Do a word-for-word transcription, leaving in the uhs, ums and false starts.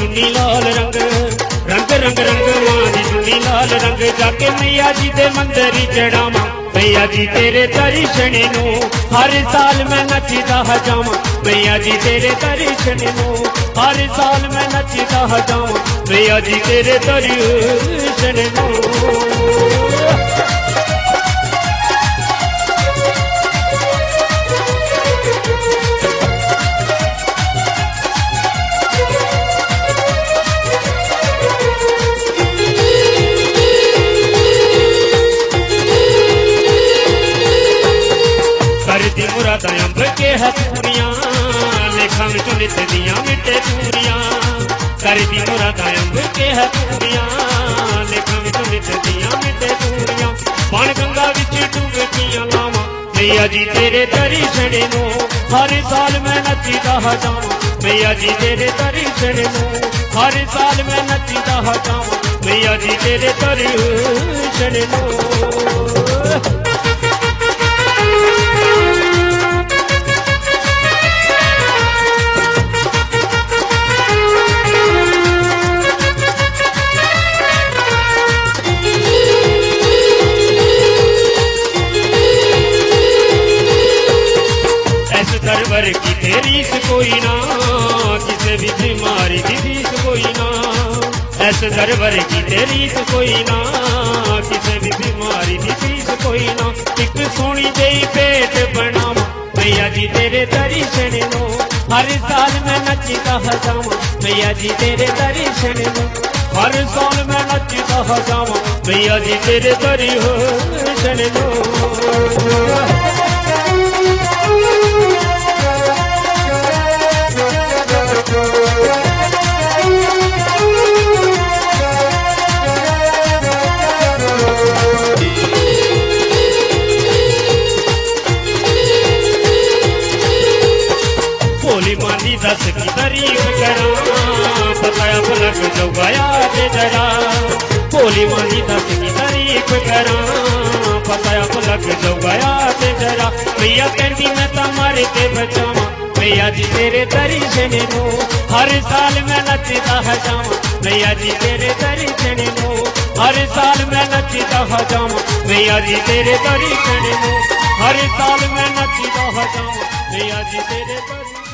चुन्नी लाल रंग रंग रंग रंग मां दी चुन्नी लाल रंग जाके मैया जी दे मंदिर चढ़ावा मैया जी तेरे दर्शन नू हर साल मैं नचदा जावां मैया जी तेरे दर्शन नू हर साल मैं नचदा जावां मैया जी तेरे दर्शन नू। करदी मुरादा अंब के हथूरियां लेखा में चुनित दियां मिटे चूरियां करदी मुरादा अंब के हथूरियां लेखा में चुनित दियां मिटे चूरियां पान गंगा विच डुबकियां लावां मैया जी तेरे दर्शन नू हर साल मैं नचदा जावां मैया जी तेरे दर्शन नू हर साल मैं नचदा जावां मैया जी तेरे दर्शन नू। सरवर की तेरी कोई ना किसी भी बीमारी की फीस कोई ना ऐसे सरवर की तेरी कोई ना किसी भी बीमारी की फीस कोई ना एक सोनी जेही पेट बनावा मैया जी तेरे दर्शन नू हर साल मैं नचदा जावां मैया जी तेरे दर्शन नू हर साल मैं नचदा जावां मैया जी तेरे दर्शन नू। भोली मानी दस की तारीफ करा बताया पलक जो गया ते जरा भोली मानी दस की तारीफ करा बताया पलक जो गया ते जरा मैया कहती मैं तुम्हारे ते बचावा मैया जी तेरे दर्शन नू हर साल मैं नचदा जावां मैया जी तेरे दर्शन नू हर साल मैं नचदा जावां मैया जी तेरे दर्शन नू हर साल मैं नचदा जावां मैया जी तेरे दर्शन।